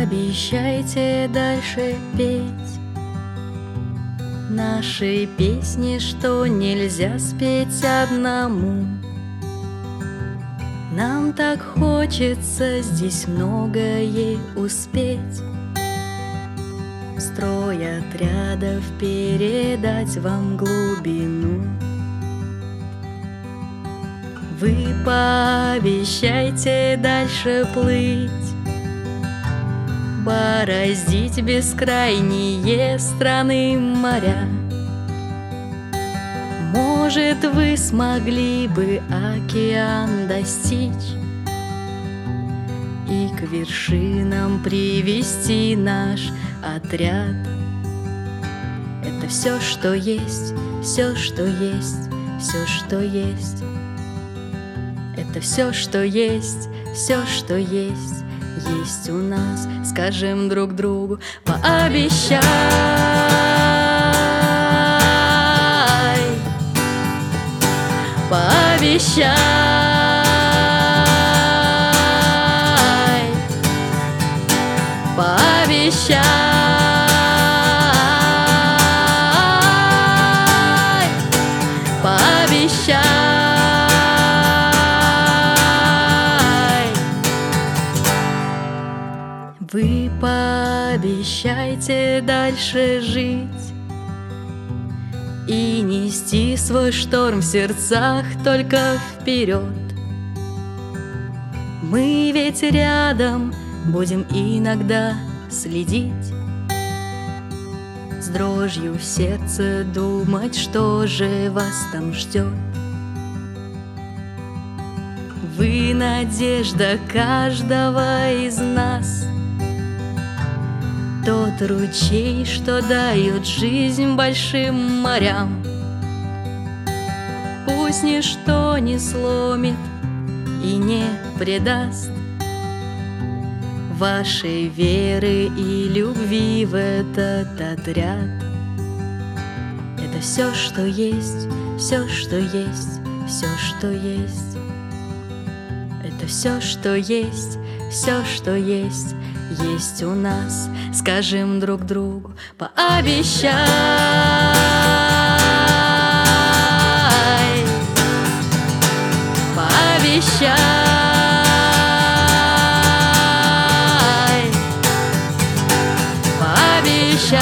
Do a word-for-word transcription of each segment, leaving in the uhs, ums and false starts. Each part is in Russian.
Пообещайте дальше петь наши песни, что нельзя спеть одному. Нам так хочется здесь многое успеть. Строй отрядов передать вам глубину. Вы пообещайте дальше плыть, бороздить бескрайние страны моря. Может, вы смогли бы океан достичь и к вершинам привести наш отряд. Это все, что есть, все, что есть, все, что есть. Это все, что есть, все, что есть, есть у нас. Скажем друг другу: пообещай, пообещай, пообещай, пообещай. Вы пообещайте дальше жить и нести свой шторм в сердцах только вперед. Мы ведь рядом будем иногда следить, с дрожью в сердце думать, что же вас там ждет. Вы надежда каждого из нас, тот ручей, что дает жизнь большим морям. Пусть ничто не сломит и не предаст вашей веры и любви в этот отряд. Это все, что есть, все, что есть, все, что есть. Это все, что есть, все, что есть, есть у нас. Скажем друг другу: пообещай, пообещай, пообещай,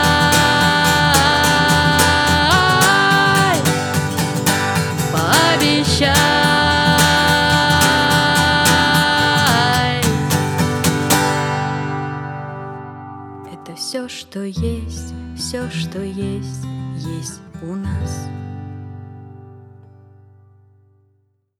пообещай. Это все, что есть, все, что есть, есть у нас.